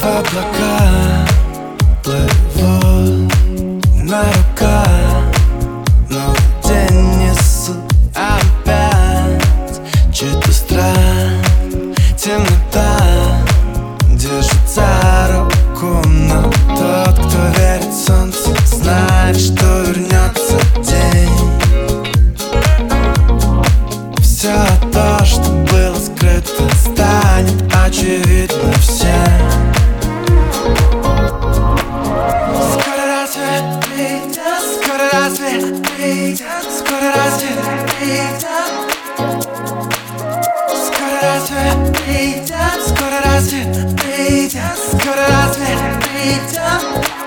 Облака плывут на руках, но день несу опять. Чей-то страх, темнота держит за руку, но тот, кто верит солнцу, знает, что вернется день. Все то, что было скрыто, станет очевидно всем. Скоро рассвет придет, скоро рассвет придет, скоро рассвет придет. Скоро рассвет придет, скоро рассвет придет, скоро рассвет придет.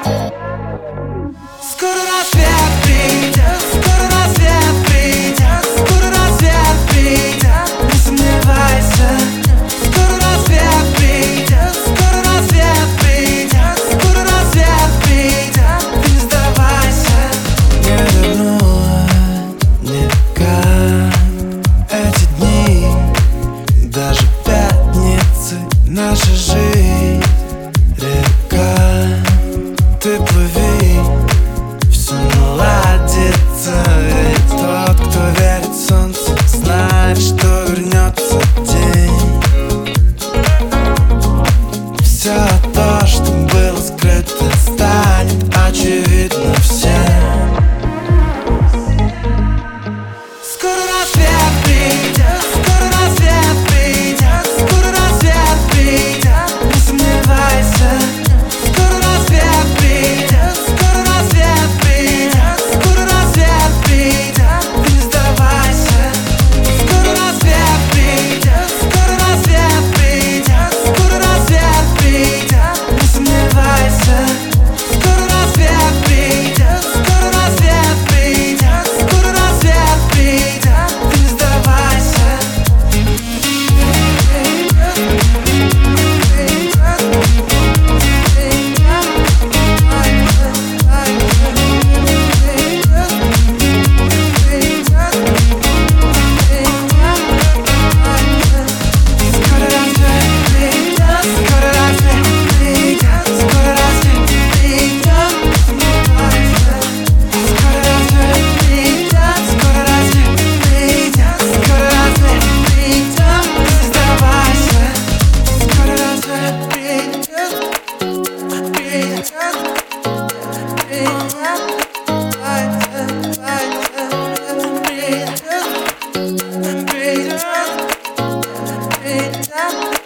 Скоро рассвет придет, скоро рассвет придет, скоро рассвет придет, не сомневайся. Скоро рассвет придет, скоро рассвет придет, скоро рассвет придет, ты не сдавайся. Не вернуть никак эти дни, даже пятницы, наша жизнь река. Ты плыви, все наладится, ведь тот, кто верит солнцу, знает, что вернется день. Все то, что было скрыто, станет очевидно всем. Скоро рассвет придет, скоро рассвет придет, скоро рассвет придет, не сомневайся. Скоро рассвет придет, скоро рассвет придет, скоро рассвет придет, ты не сдавайся. Скоро рассвет придет, скоро рассвет придет, скоро рассвет придет, не сомневайся. Скоро рассвет придет, скоро рассвет придет, скоро рассвет придет, ты не сдавайся. Скоро рассвет придет, скоро рассвет придет, скоро рассвет придет, не сомневайся. Скоро рассвет придет, скоро рассвет придет, скоро рассвет придет, не сдавайся. Скоро рассвет придет, придет, придет, придет, придет.